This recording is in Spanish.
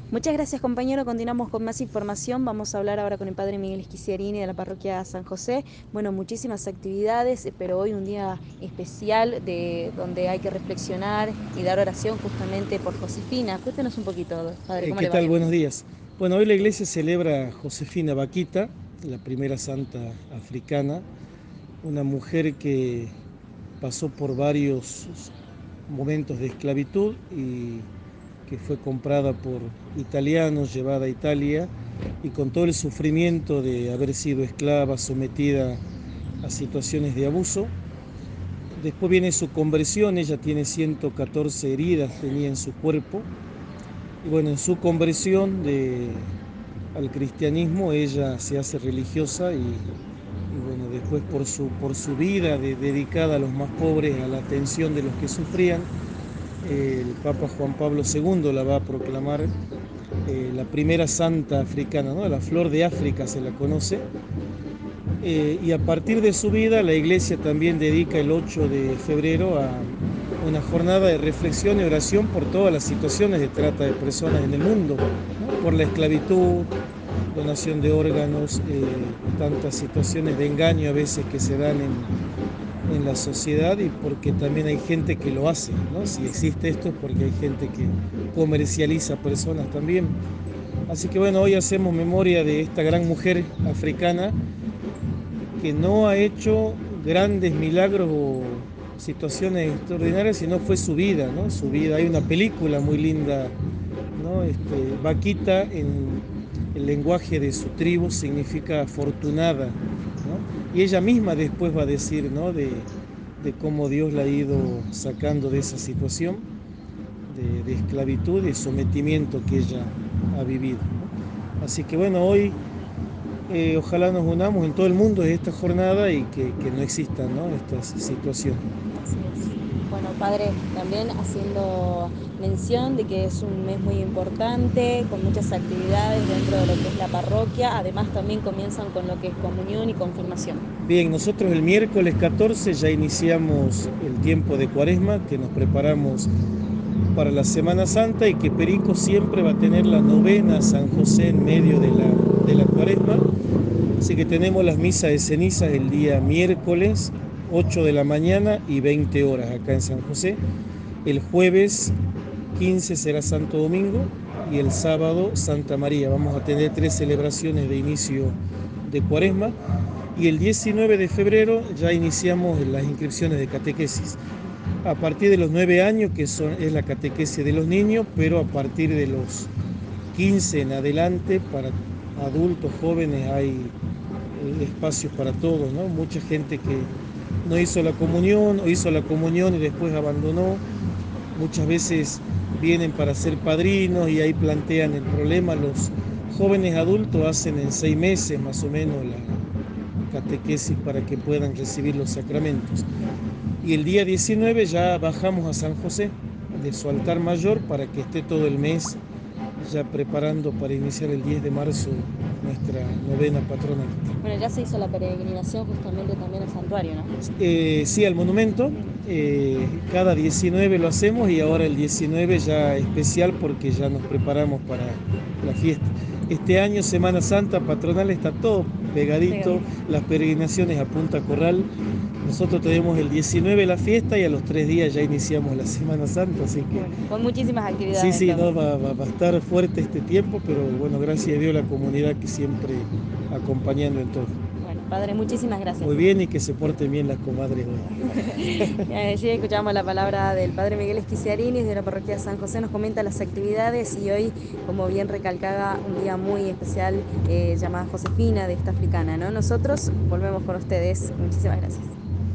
Muchas gracias, compañero. Continuamos con más información. Vamos a hablar ahora con el padre Miguel Schiarini de la parroquia San José. Bueno, muchísimas actividades, pero hoy un día especial donde hay que reflexionar y dar oración justamente por Josefina. Cuéntenos un poquito, padre, ¿cómo ¿Qué le va? tal? Buenos días. Bueno, hoy la iglesia celebra a Josefina Vaquita, la primera santa africana, una mujer que pasó por varios momentos de esclavitud y que fue comprada por italianos, llevada a Italia y con todo el sufrimiento de haber sido esclava, sometida a situaciones de abuso. Después viene su conversión, ella tiene 114 heridas, tenía en su cuerpo. Y bueno, en su conversión al cristianismo ella se hace religiosa y bueno, después por su vida dedicada a los más pobres, a la atención de los que sufrían, el Papa Juan Pablo II la va a proclamar la primera santa africana, ¿no? La flor de África se la conoce. Y a partir de su vida la iglesia también dedica el 8 de febrero a una jornada de reflexión y oración por todas las situaciones de trata de personas en el mundo, ¿no? Por la esclavitud, donación de órganos, tantas situaciones de engaño a veces que se dan en la sociedad y porque también hay gente que lo hace, ¿no? Si existe esto es porque hay gente que comercializa personas también. Así que bueno, hoy hacemos memoria de esta gran mujer africana que no ha hecho grandes milagros o situaciones extraordinarias, sino fue su vida, ¿no? Su vida. Hay una película muy linda, ¿no? Vaquita en el lenguaje de su tribu significa afortunada, ¿no? Y ella misma después va a decir, ¿no? De cómo Dios la ha ido sacando de esa situación de esclavitud y sometimiento que ella ha vivido, ¿no? Así que bueno, hoy ojalá nos unamos en todo el mundo en esta jornada y que no existan, ¿no? Estas situaciones. Así es. Bueno, padre, también haciendo mención de que es un mes muy importante, con muchas actividades dentro de lo que es la parroquia. Además, también comienzan con lo que es comunión y confirmación. Bien, nosotros el miércoles 14 ya iniciamos el tiempo de Cuaresma, que nos preparamos para la Semana Santa y que Perico siempre va a tener la novena a San José en medio de la Cuaresma. Así que tenemos las misas de cenizas el día miércoles, 8 de la mañana y 20 horas acá en San José. El jueves 15 será Santo Domingo y el sábado Santa María. Vamos a tener 3 celebraciones de inicio de Cuaresma. Y el 19 de febrero ya iniciamos las inscripciones de catequesis. A partir de los 9 años, es la catequesis de los niños, pero a partir de los 15 en adelante, para adultos, jóvenes, hay espacios para todos, ¿no? Mucha gente que no hizo la comunión o hizo la comunión y después abandonó. Muchas veces vienen para ser padrinos y ahí plantean el problema. Los jóvenes adultos hacen en 6 meses más o menos la catequesis para que puedan recibir los sacramentos. Y el día 19 ya bajamos a San José de su altar mayor para que esté todo el mes ya preparando para iniciar el 10 de marzo nuestra novena patronal. Bueno, ya se hizo la peregrinación justamente también al santuario, ¿no? Sí, al monumento. Cada 19 lo hacemos y ahora el 19 ya especial porque ya nos preparamos para la fiesta. Este año Semana Santa patronal está todo pegadito, las peregrinaciones a Punta Corral. Nosotros tenemos el 19 la fiesta y a los 3 días ya iniciamos la Semana Santa, así que... Bueno, con muchísimas actividades. Sí, no, va a estar fuerte este tiempo, pero bueno, gracias a Dios la comunidad que siempre acompañando en todo. Bueno, padre, muchísimas gracias. Muy bien y que se porten bien las comadres hoy. Sí, escuchamos la palabra del padre Miguel Schiarini de la parroquia San José, nos comenta las actividades y hoy, como bien recalcaba, un día muy especial llamada Josefina de esta africana, ¿no? Nosotros volvemos con ustedes. Muchísimas gracias.